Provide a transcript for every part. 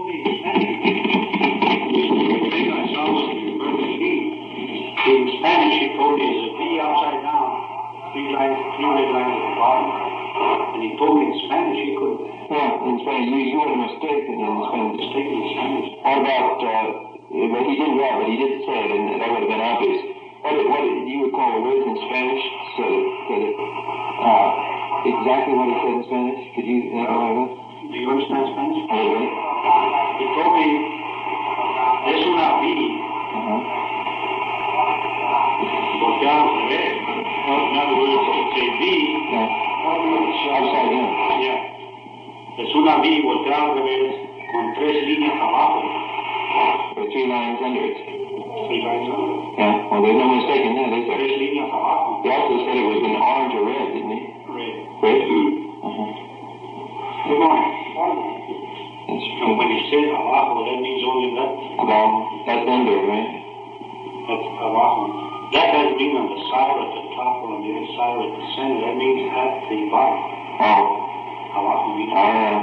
told me in Spanish. The thing I saw was the word V. In Spanish, he told me it's a V upside down, three red lines at the bottom. And he told me in Spanish he couldn't. Yeah, in Spanish. You were mistaken in Spanish. Mistaken in Spanish. How about, but he didn't write it, he didn't say it, and that would have been obvious. What do you recall the words in Spanish? So that exactly what he said in Spanish? Could you think about it? Do you understand Spanish? A little bit. He told me, es una V. Volteado al revés. In other words, it's a V. Upside down. Yeah. Es una V volteada al revés con tres líneas abajo. With 3 lines under it. 3 lines under. Yeah, well, there's no mistake in that, is there? Tres líneas abajo. He also said it was in orange or red, didn't he? Red. Red? Good morning. That's So when he said abajo, that means only that. Well, that's under, right? That's abajo. That doesn't mean on the side or at the top or on the other side or at the center. That means at the bottom. Oh. Abajo means.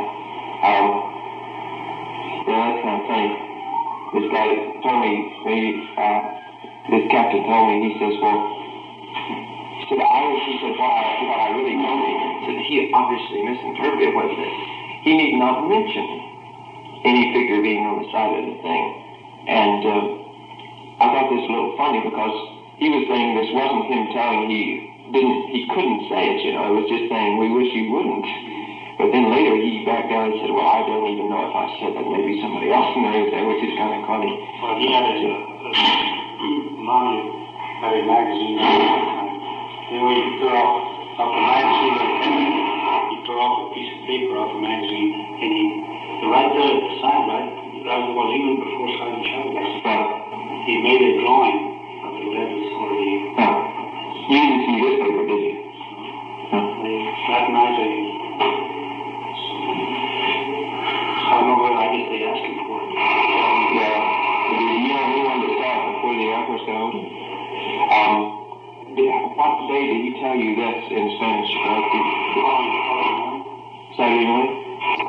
Yeah, that's kind of funny. This guy told me, this captain told me, he says, well, he said, what I really told him, he said, he obviously misinterpreted what he said. He need not mention any figure being on the side of the thing. And I thought this a little funny because he was saying this wasn't him telling he couldn't say it, you know, it was just saying, we wish you wouldn't. But then later he backed down and said, well, I don't even know if I said that. Maybe somebody else knows that, which is kind of funny. Well, he had mommy had a magazine. Then when he tore off the magazine, he tore off a piece of paper off the magazine, and right there at the side, right was even before Sergeant Chavez. He made a drawing of the letters or the. You didn't see this paper, did you? That night, I don't know whether I guess they asked him for it. Yeah. You know anyone that saw it before the Air Force got older? What day did he tell you this in Spanish? Saturday morning?